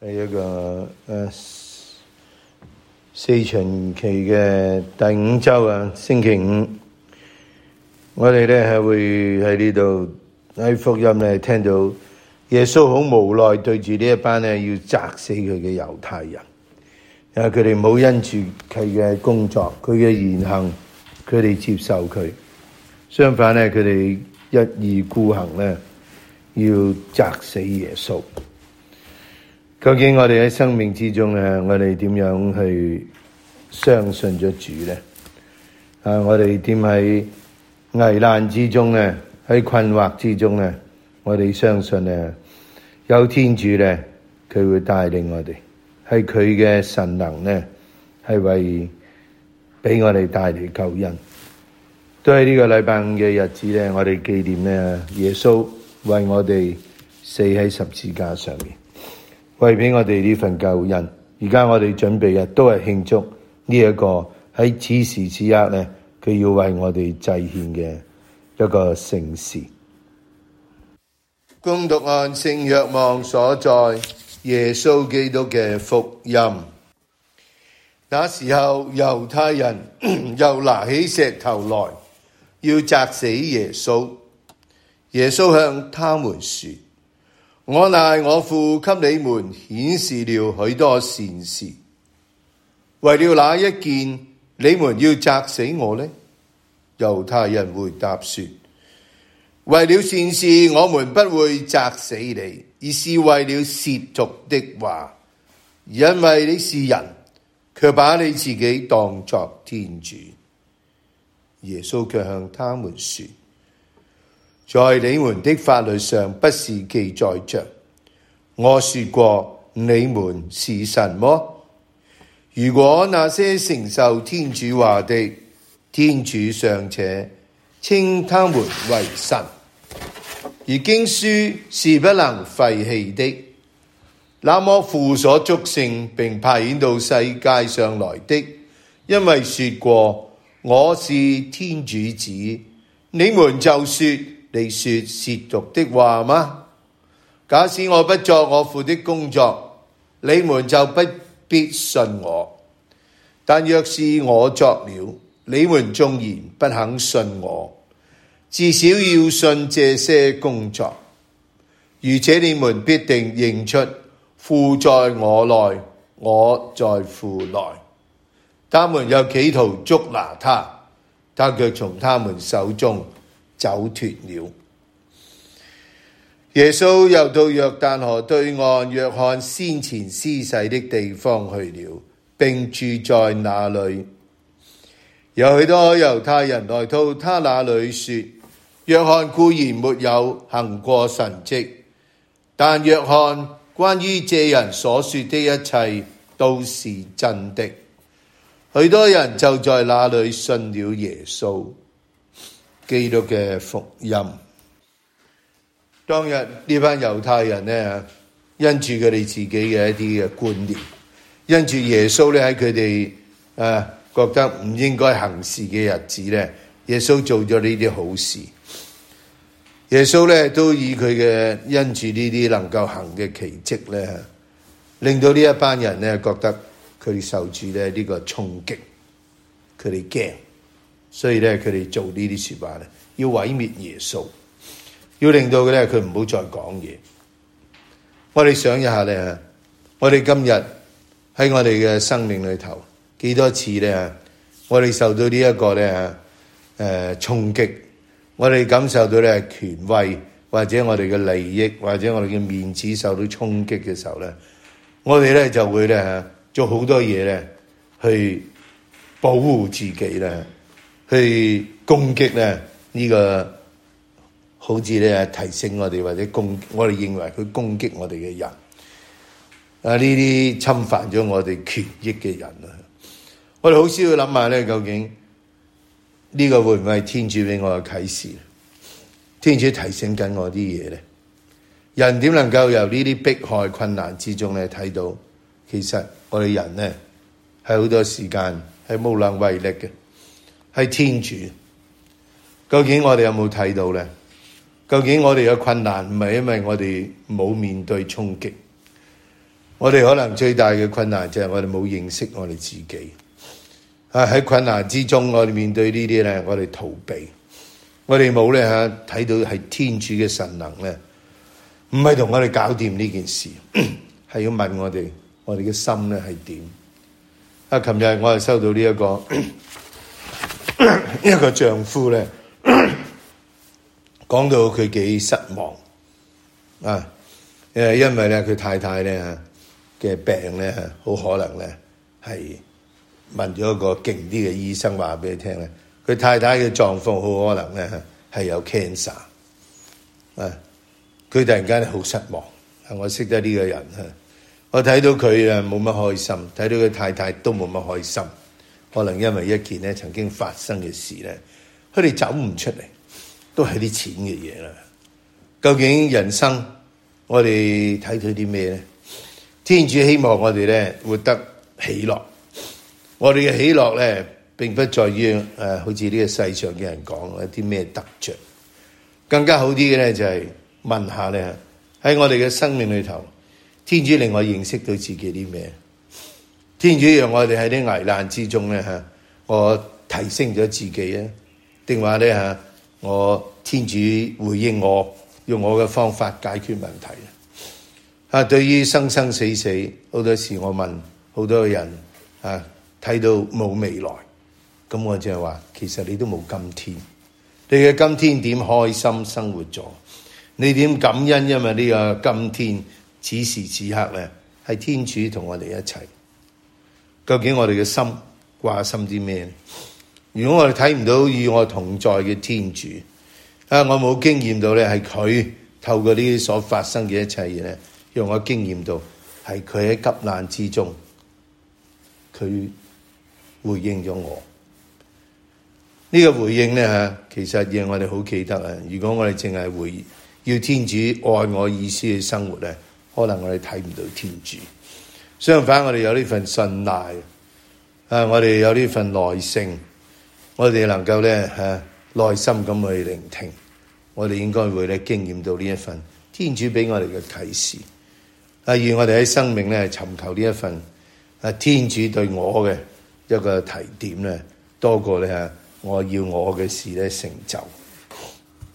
係一個四旬期嘅第5週啊，星期5，我哋咧係會喺呢度喺福音咧聽到耶穌好無奈對住呢一班咧要砸死佢嘅猶太人，因為佢哋冇因住佢嘅工作、佢嘅言行，佢哋接受佢，相反咧佢哋一意孤行咧要砸死耶穌。究竟我哋喺生命之中咧，我哋點樣去相信咗主咧？我哋點喺危難之中咧，喺困惑之中咧，我哋相信咧有天主咧，佢會帶領我哋，係佢嘅神能咧，係為俾我哋帶嚟救恩。都喺呢個禮拜5嘅日子咧，我哋紀念咧耶穌為我哋死喺十字架上面。為俾我哋呢份救恩，而家我哋準備嘅都係慶祝呢一個喺此時此刻咧，佢要為我哋祭獻嘅一個聖事。恭讀按聖若望所載耶穌基督嘅福音。那時候猶太人又拿起石頭來，要砸死耶穌。耶穌向他們說：我賴我父給你們顯示了許多善事，為了哪一件你們要砸死我呢？猶太人回答說：為了善事我們不會砸死你，而是為了褻瀆的話，因為你是人，卻把你自己當作天主。耶穌卻向他們說：在你們的法律上不是記載着我說過你們是神麼？如果那些承受天主話的，天主尚且稱他們為神，而經書是不能廢棄的，那麼父所祝聖並派遣到世界上來的，因為說過我是天主子，你們就說你說褻瀆的話嗎？假使我不作我父的工作，你們就不必信我；但若是我作了，你們縱然不肯信我，至少要信這些工作。如此你們必定認出父在我內，我在父內。他們又企圖捉拿他，他卻從他們手中走脫了。耶穌又到約旦河對岸約翰先前施洗的地方去了，並住在那裏。有許多猶太人來到他那裏說：約翰固然沒有行過神蹟，但約翰關於這人所說的一切都是真的。許多人就在那裏信了耶穌。基督嘅福音。當日呢班猶太人呢，因住佢哋自己嘅一啲嘅觀念，因住耶穌咧喺佢哋覺得唔應該行事嘅日子咧，耶穌做咗呢啲好事。耶穌咧都以佢嘅因住呢啲能夠行嘅奇蹟咧，令到呢一班人咧覺得佢哋受住咧呢個衝擊，佢哋驚，所以咧佢哋做呢啲說話咧，要毀滅耶穌。要令到佢咧，佢唔好再講嘢。我哋想一下咧，我哋今日喺我哋嘅生命裏頭，幾多次咧，我哋受到呢一個咧衝擊，我哋感受到咧權威或者我哋嘅利益或者我哋嘅面子受到衝擊嘅時候咧，我哋咧就會咧做好多嘢咧去保護自己咧，去攻擊咧呢個。好似咧提醒我哋或者我哋認為佢攻擊我哋嘅人，呢啲侵犯咗我哋權益嘅人啊！我哋好少要諗下咧，究竟呢個會唔會係天主俾我嘅啟示？天主提醒緊我啲嘢咧，人點能夠由呢啲迫害困難之中咧睇到，其實我哋人咧係好多時間係無能為力嘅，係天主。究竟我哋有冇睇到咧？究竟我哋嘅困難唔係因為我哋冇面對衝擊， 我哋可能最大嘅困難就係我哋冇認識我哋自己。喺困難之中，我哋面對呢啲咧，我哋逃避，我哋冇咧睇到係天主嘅神能咧，唔係同我哋搞掂呢件事，係要問我哋嘅心咧係點？琴日我係收到呢一個丈夫咧，講到佢幾失望啊！因為咧佢太太咧嘅病咧，好可能咧係問咗一個勁啲嘅醫生話俾佢聽咧，佢太太嘅狀況好可能咧係有 cancer 啊！佢突然間好失望。我識得呢個人，我睇到佢冇乜開心，睇到佢太太都冇乜開心，可能因為一件咧曾經發生嘅事咧，佢哋走唔出嚟，都係啲錢嘅嘢啦。究竟人生我哋睇到啲咩咧？天主希望我哋咧活得喜樂。我哋嘅喜樂咧並不在於好似呢個世上嘅人講一啲咩得着，更加好啲嘅咧就係問下咧，喺我哋嘅生命裏頭，天主令我認識到自己啲咩？天主讓我哋喺啲危難之中咧我提升咗自己啊，定話咧我天主回應我，用我嘅方法解決問題啊！對於生生死死，好多時我問好多人睇到冇未來，咁我就係話，其實你都冇今天，你嘅今天點開心生活咗？你點感恩？因為呢個今天此時此刻咧，係天主同我哋一齊。究竟我哋嘅心掛心啲咩？如果我哋睇唔到與我同在嘅天主，我冇經驗到咧，係佢透過呢啲所發生嘅一切嘢咧，讓我經驗到係佢喺急難之中，佢回應咗我。呢個回應咧其實讓我哋好記得啊！如果我哋淨係要天主愛我意思去生活咧，可能我哋睇唔到天主。相反，我哋有呢份信賴，我哋有呢份耐性，我哋能夠咧耐心咁去聆聽，我哋應該會咧經驗到呢一份天主俾我哋嘅啟示。願我哋喺生命咧尋求呢一份天主對我嘅一個提點咧，多過咧我要我嘅事咧成就。